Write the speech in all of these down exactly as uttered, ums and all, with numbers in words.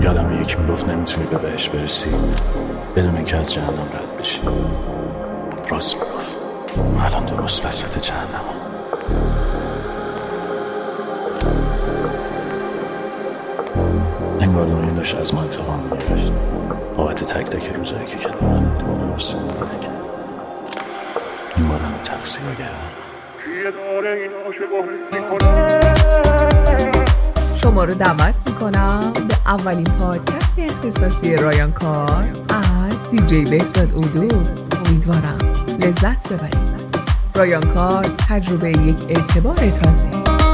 یادم یکی میگفت نمیتونی به بهش برسی بدون اینکه از جهنم رد بشی. راست میگفت. الان درست وسط جهنم. انگار دنیا داشت از ما انتقام میگرفت بابت تک تک روزایی که کنار هم بودیم و درست زندگی نکرد. این بار همه تقصیر رو گردم. شما رو دعوت میکنم به اولین پادکست اختصاصی رایان کارز از دیجی بهزاد اودو. امیدوارم لذت ببرید. رایان کارز، تجربه یک اعتبار تازه.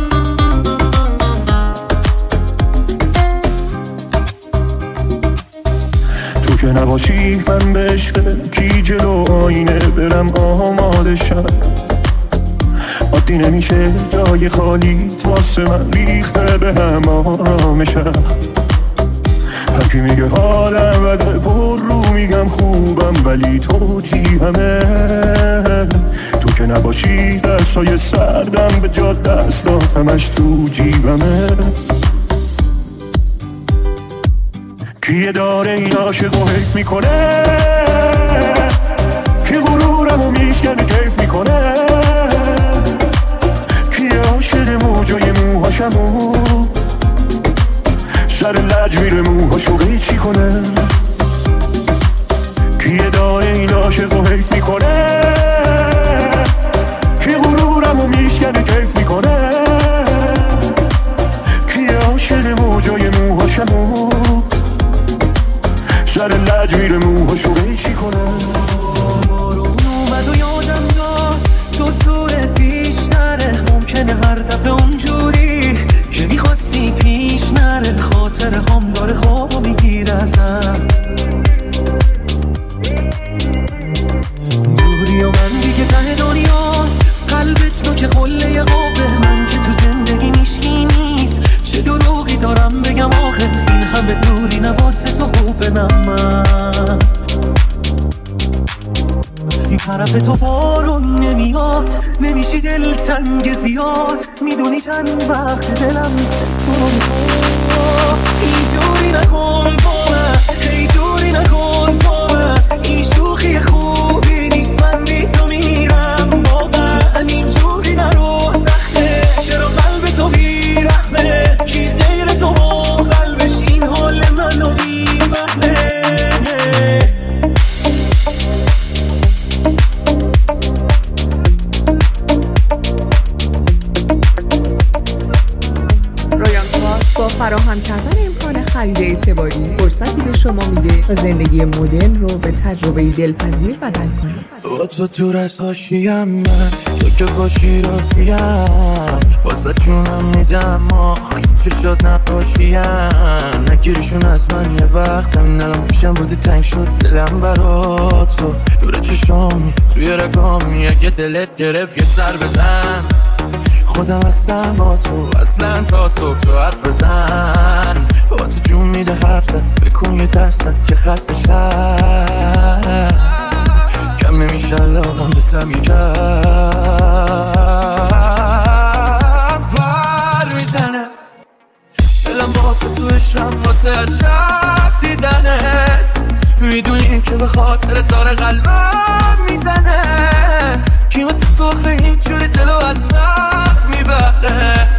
تو که نباشی من به عشق کی جلو آینه برم آماده شم. عادی نمیشه جای خالی واسه من ریخته به هم آرامشم. هر کی میگه حالم بده پر رو میگم خوبم ولی تو جیبمه. تو که نباشی دستای سردم به جا دستات همش تو جیبمه. کیه داره این عاشق و حیف میکنه؟ کی غرورمو میشکنه کیف میکنه؟ کیه عاشق موجای موهاشمو سر لج میره موهاشو قیچی کنه؟ کیه داره این عاشق و حیف میکنه؟ کی غرورمو میشکنه کیف میکنه؟ کیه عاشق موجای موهاشمو سر لج میره موهاشو قیچی کنه؟ بارون اومد و یادم داد تو صورت بیشتره. ممکنه هر دفعه اونجوری که میخواستی پیش نره. خاطر هم داره خوابو میگیره ازم. دوری و من دیگه ته دنیا قلبت تو که قله قابه. من که تو زندگی نیشکی نیست چه دروغی دارم بگم آخه. این همه دوری نواسه تو خوبه من. این طرف تو بارون نمیاد نمیشی دل تنگ زیاد. میدونی چند وقت دلم اینجوری نکن با من. ای دوری نکن با من. این شوخی خوبی نیست من بی تو میرم با من. اینجوری نرو سخته چرا قلب تو بیرحمه. کی غیر تو با قلبش این حال منو بیفهمه. با فراهم کردن امکان خرید اعتباری فرصتی به شما میده تا زندگی مدرن رو به تجربه دلپذیر بدل کنید. با تو دور از حاشیم من تو که باشی راستیم. واسه چونم میدم آخی چه شد نباشیم. نگیریشون از من یه وقت همین الان پیشم بودی تنگ شد دلم برات. تو دور چشامی توی رگامی اگه دلت گرفت یه سر بزن. خودم هستم با تو اصلا تا صبح تو حرف بزن. با تو جون میده حرفت بکن یه درست که خسته شد. کم نمیشه علاقم به تم یکم ور میزنه. دلم واسه تو عشقم واسه هر شب دیدنت. میدونی که به خاطر داره قلبم میزنه. کی واسه تو خیلی اینجوری دلو از وقت میبره.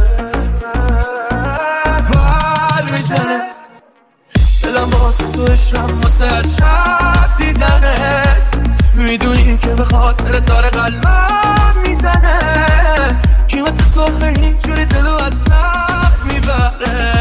ور میزنه. دلم واسه تو عشقم واسه هر شب دیدنت. میدونی که به خاطر داره قلبم میزنه. کی واسه تو خیلی اینجوری دلو از وقت میبره.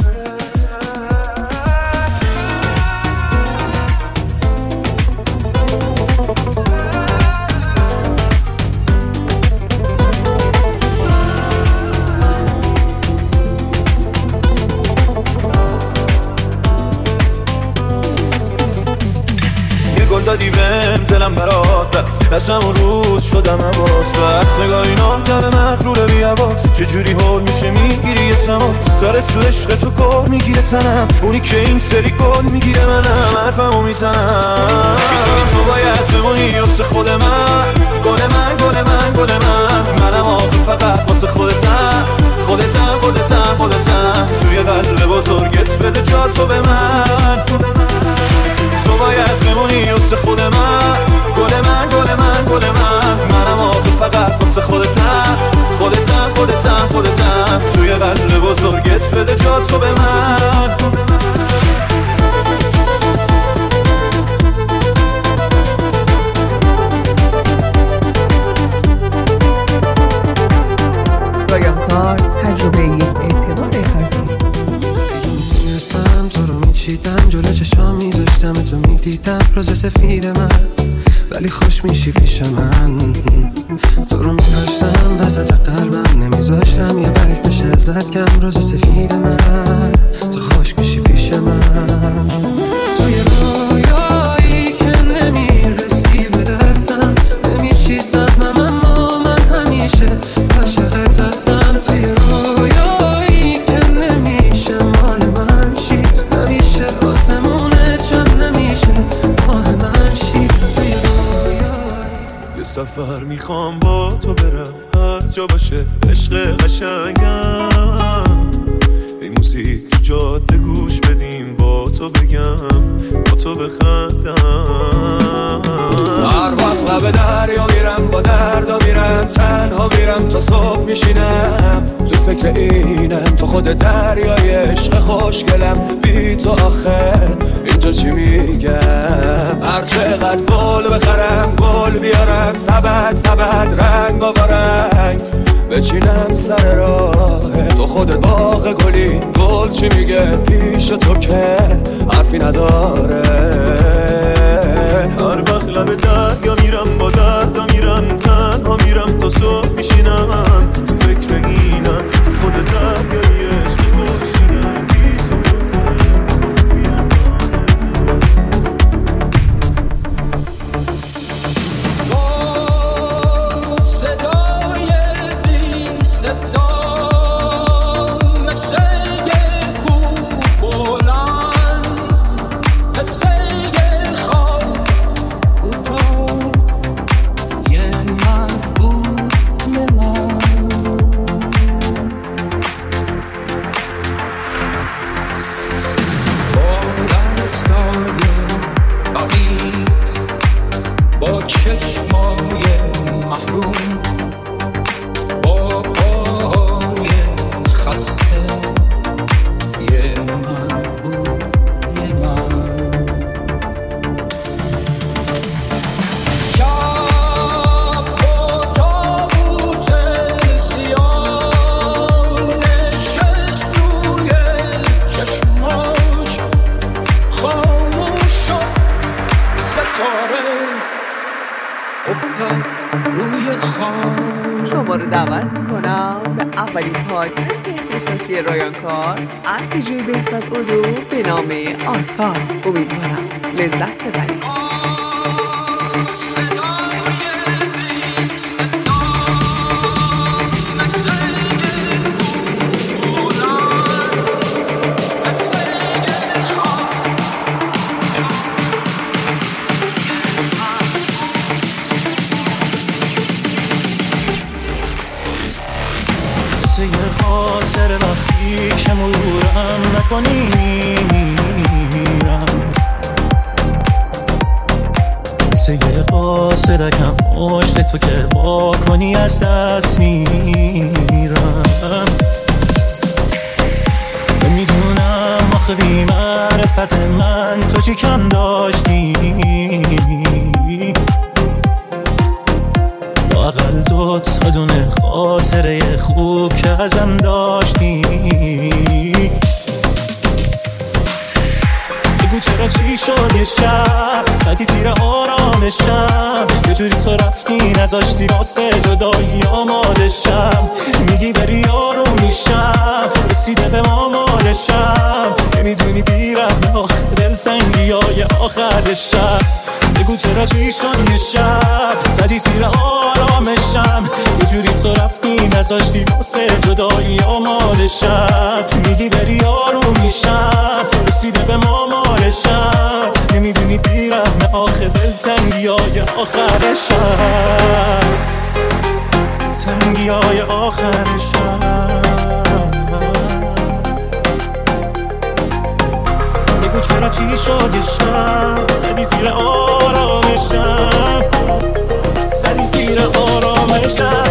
دادی بهم دلم برات از همون روز شدم عباس. به عکس نگاهی نامتم مغروره بی عباس. چجوری حال میشه میگیری یه سمات. داره تو عشق تو گل میگیره تنم. اونی که این سری گل میگیره منم حرفمو میزنم. میدونی تو باید بمونی واسه خود من. گل من گل من گل من. منم آخه فقط واسه خودتم. خودتم خودتم خودتم. توی قلب بزرگت بده جا تو به من. تو باید بمونی واسه خود من، گل من گل من گل من. منم آخه فقط واسه خودتم، خودتم خودتم خودتم. توی قلب بزرگت بده جا تو به من. رایان کارز، تجربه یک اعتبار تازه. میتونستم تو رو میچیدم، جلو چشام میذاشتم تو میدیدم روز سفید من، ولی خوش میشی پیش من. تو رو میداشتم وسط قلبم، نمیذاشتم یه برگ بشه ازت کم. روز سفید من، تو خوش میشی پیش من. توی رویایی که نمیرسی به دستم، نمیشی سهمم اما من همیشه عاشقت هستم. توی رویایی که نمیشه مال من شی، همیشه آسمونت شم، نمیشه مال من شی. توی رویایی یه سفر میخوام با تو برم، هر جا باشه عشق قشنگم. این موزیک تو جاده گوش بدیم، با تو بگم با تو بخندم. هر وقت لب دریا میرم با دردا میرم، تنها میرم تا صبح میشینم. تو فکر اینم تو خود دریای عشق خوشگلم. بی تو آخه اینجا چی میگم؟ هر چقدر گل بخرم گل بیارم، سبد سبد رنگ و رنگ بچینم سر راه تو. خودت باغ گلی، گل چی میگه پیش تو که حرفی نداره. هر وقت لب دریا میرم با دردا میرم، تنها میرم تا صبح میشینم. تو فکر اینم تو خود دریای عشق خوشینم. شما رو دعوت میکنم به اولین پادکست اختصاصی رایان کار از دیجی بهزاد اودو به نام آرکار. امیدوارم لذت ببرید. خاطر وقتی که مرورم نکنی میرم، مثل یه قاصدکم پشت تو که با کنی از دست میرم. نمیدونم آخه بی معرفت من تو چی کم داشتی، لااقل دو تا دونه خاطره خوب که ازم داشتی. بگو چرا چی شد یه شب خطی زیر آرامشم، یه جوری تو رفتی نذاشتی واسه جدایی آمادشم. میگی بری یارو میشم، رسیده به ما مالشم. نمیدونی بیرم آخه دلتنگی های آخر شب. بگو چرا چی شد یه شب زدی زیر آرامشم، یه جوری تو رفتی نذاشتی واسه جدایی آمادشم. میگی بری یارو میشم، رسیده به ما مالشم. نمیدونی بیرم آخه دلتنگی های آخر شب، تنگی های آخر شب. زدی شادشم، زدی زیر آرامشم، زدی زیر آرامشم.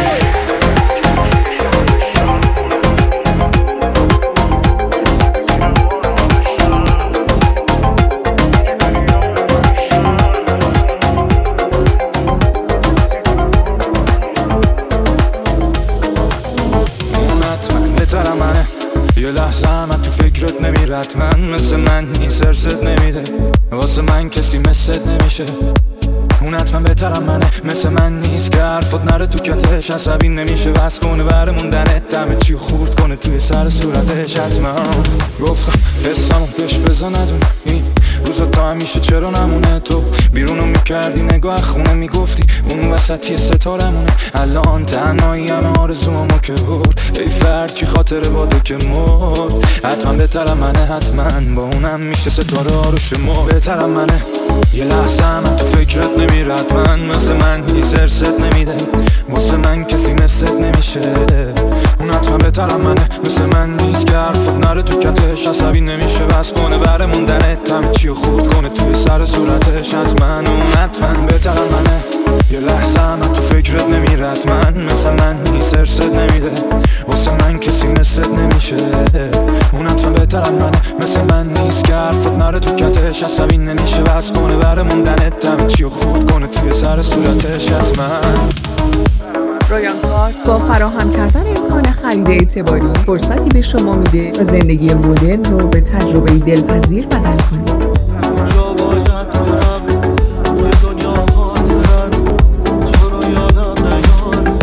یه لحظه من تو فکرت نمیرد، من مثل من نیست، ارزت نمیده، واسه من کسی مثلت نمیشه. اون حتما بهترم منه، مثل من نیست که حرفات نره تو کتش، عصبی نمیشه بس کنه بره موندنت، دمه چی خورد کنه توی سر صورتش. حتما گفتم حسمو بهش بزا ندونه، این روزا تا همیشه چرا نمونه، تو بیرونو میکردی نگاه خونه میگفتی اون وسطی ستارمونه. الان تنهایی همه آرزومو که برد، ای فرد چی خاطره باده که مرد. حتما بهترم منه، حتما با اونم میشه ستاره ها رو شما. بهترم منه، یه لحظه من تو فکرت نمیرد، من مثل من نیست، ارزت نمیده، واسه من کسی مثلت نمیشه. اون حتما بهترم منه، مثل من نیست که حرفت نره تو کتش، عصبی نمیشه بس کنه بره موندنت، همه چی رو خورد کنه توی سر صورتش. حتما اون حتما بهترم منه، یه لحظه من تو فکرت نمیرد، من مثل من نیست، ارزت نمیده، واسه من کسی مثلت نمیشه. اون حتما بهترم منه، مثل من نیست که حرفت نره تو کتش، عصبی نمیشه بس کنه بره موندنت، همه چی رو خورد کنه توی سر صورتش. حتما رایان کارت با فراهم کردن امکان خرید اعتباری فرصتی به شما میده تا زندگی مدرن رو به تجربه دلپذیر بدل کنید. کجا باید برم توی دنیا خاطرم تو رو یادم نیاره.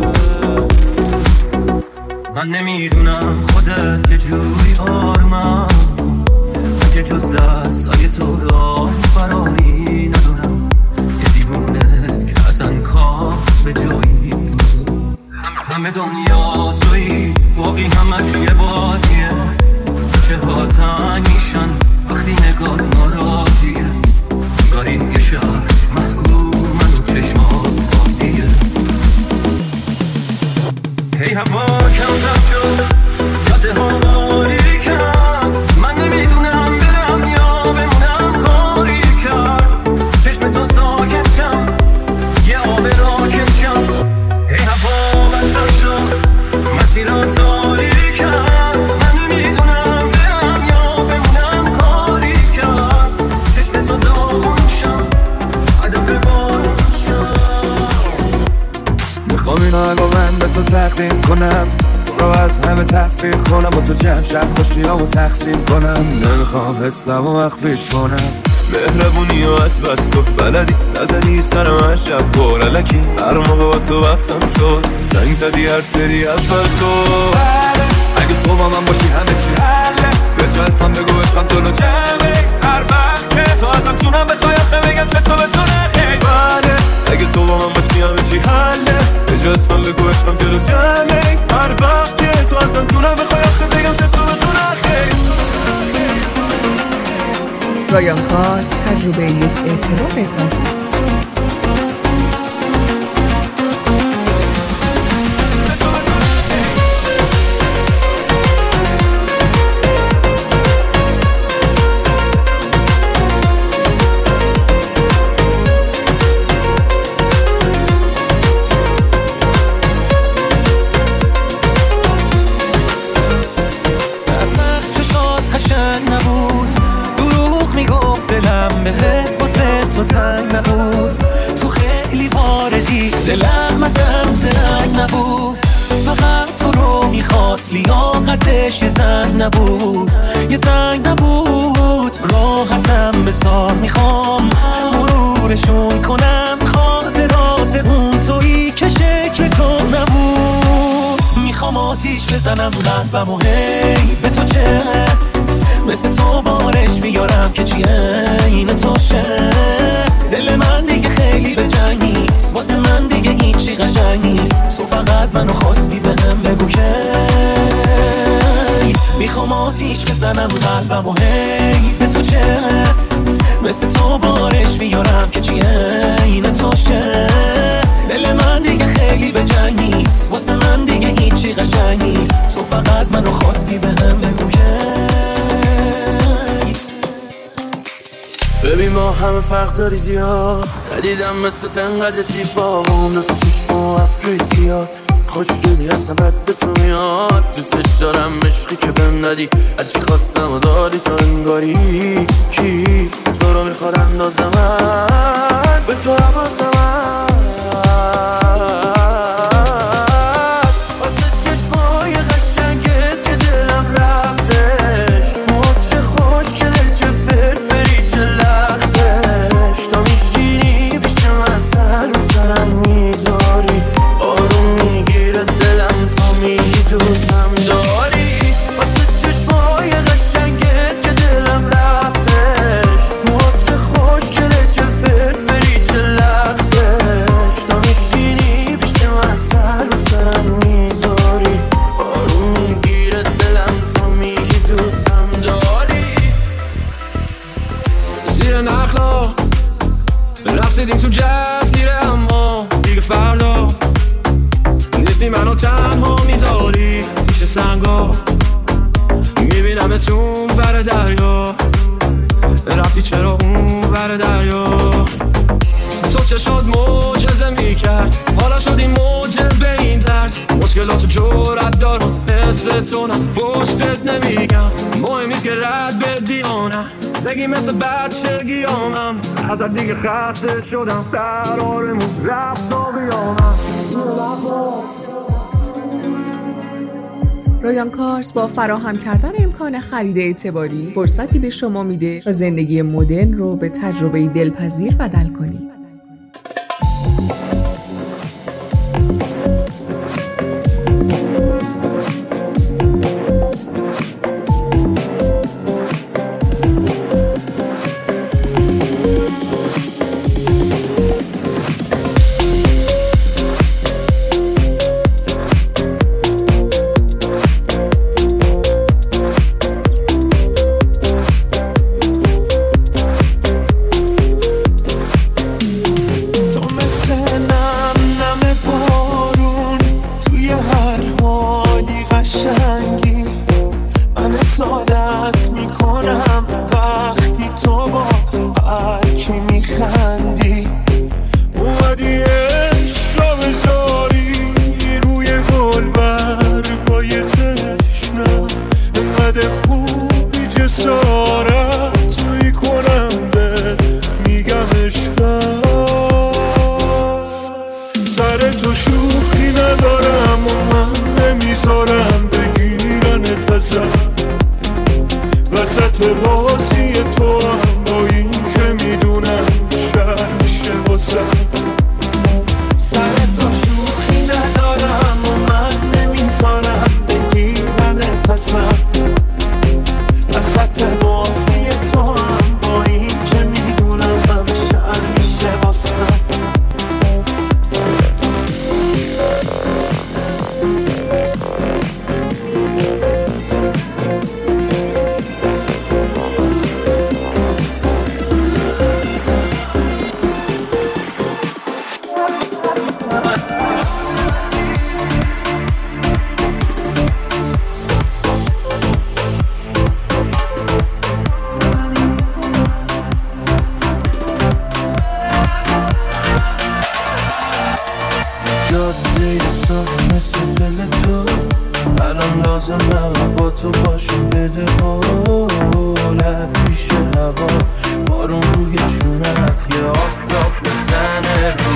من نمیدونم خودت یه جوری آرومم، که جز دستای تو راه فراری ندونم، یه دیوونه که اصلا کار به جایی. همه دنیا تویی، باقی همش یه بازیه، چه ها تنگ میشن وقتی نگاه ناراضیه. انگاری یه شهر محکوم منو چشمات بازیه. هی هوا کمتر شد، جاده ها باریکم، من نمیدونم برم یا بمونم کاری کرد. چشم تو ساکت شم، یه آب راکت شم. هی هوا بدتر شد، مسیران تاریکم، من نمیدونم برم یا بمونم کاری کرد. چشم تو داغون شم، عدم بارون شم. میخوام این آقا من به تو تقدیم کنم، تو رو از همه تفریح کنم، با تو جمع شب خوشی ها و تقسیم کنم. نمیخوام حسم و مخفیش کنم، مهربونی و از بس تو بلدی، نزدی سر من شب پرلکی، هر موقع با تو بحثم شد، زنگ زدی هر سری اول تو. اگه تو با من باشی همه چی حله، به جا اسمم بگو عشقم جلو جمعه، هر وقت که تو ازم جونم بخوای آخه بگم چه تو به تو نخی. بله اگه تو با من باشی همه چی حله، به جا اسمم بگو عشقم جلو جمعه، هر وقت که تو ازم جونم بخوای آخه بگم چه تو به تو نخی. رایان کارت تجربه یک اعتبار تازه. تو تنگ نبود، تو خیلی واردی، دلم ازم زنگ نبود، فقط تو رو میخواست، لیاقتش یه زنگ نبود، یه زنگ نبود. راحتم بسار، میخوام مرورشون کنم، خاطرات اون تویی که شکل تو نبود. میخوام آتیش بزنم قلبم و هی به تو چه، مثل تو بارش میارم که چیه این توشه. دل من دیگه خیلی به جنگ نیست، واسه من دیگه هیچی قشنگ نیست، تو فقط منو خواستی بهم بگو که میخوام آتیش بزنم قلبم و هی به تو چه، مثل تو بارش میارم که چیه این توشه. دل من دیگه خیلی به جنگ نیست، واسه من دیگه هیچی قشنگ نیست، تو فقط منو خواستی بهم بگو که ببین ما همه فرق داری زیاد، ندیدم مثل تنقدر سیبا و عمر تو چشم و ابروی زیاد. خوشگلی اصلا بد به تو میاد، دوستش دارم عشقی که بهم ندی، هرچی خواستم و داری تو انگاری. کی تو رو میخواد اندازم من به تو حواسم واسه چشمای قشنگت که دلم رفتش، موچه خوشگله چه فرفری چه لختش، تا میشینی پیش من سر و سرم میذاری، آروم میگیره دلم تا میگی دوستم داری. واسه چشمای قشنگت که دلم رفتش، موچه خوشگله چه فرفری چه لختش، تا میشینی پیش من سر و سرم میذاری، آروم میگیره دلم تا میگی دوستم داری. زیر نخلا رقصیدیم تو جز لیره، اما دیگه فردا نیستی منو تنها میذاری پیش سنگا. میبینم تو ور دریا، رفتی چرا اون ور دریا؟ تو چه شد معجزه میکرد، حالا شد این موجه به این درد. مشکلاتو جرأت دارم مثل تو نه پشتت نمیگم، مهم نیست که رد بدیانم، بگی مثل بچگی آمم، ازت دیگه خسته شدم، قرارمون رفت و بیامم. رایان کارز با فراهم کردن امکان خرید اعتباری فرصتی به شما میده تا زندگی مدرن رو به تجربه دلپذیر بدل کنید. وسط بازی تو هم با این که میدونم شهر میشه واسه سر تو شوخی ندارم و من نمیذارم بگیرن نفسم، وسط بازی تو هم با این که میدونم هم شهر میشه واسه. جاده صاف مثل دل تو، الان لازمم با تو باشم، بده قولت پیش هوا، بارون روی چونت یه آفتاب بزنه رو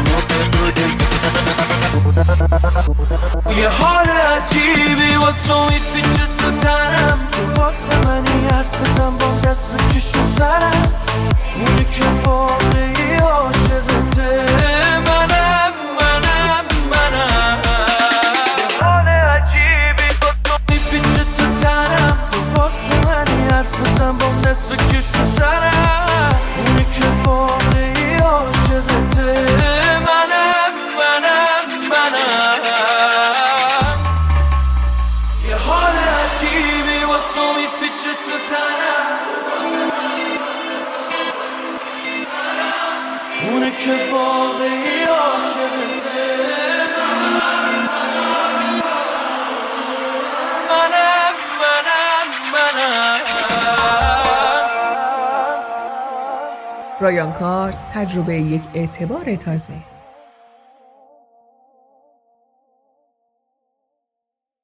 یه حال عجیبی با تو میپیچه تو تنم، تو واسه منی حرف بزن با دست بکش رو سرم، اونی که واقعی عاشقته منم منم منم. یه حال عجیبی با تو میپیچه تو تنم، تو واسه منی حرف بزن با دست بکش رو سرم، اونی که واقعی عاشقته منم منم منم. یه حال عجیبی با تو میپیچه تو تنم، اونه که واقعی عاشقته منم منم منم. رایان کارز، تجربه یک اعتبار تازه.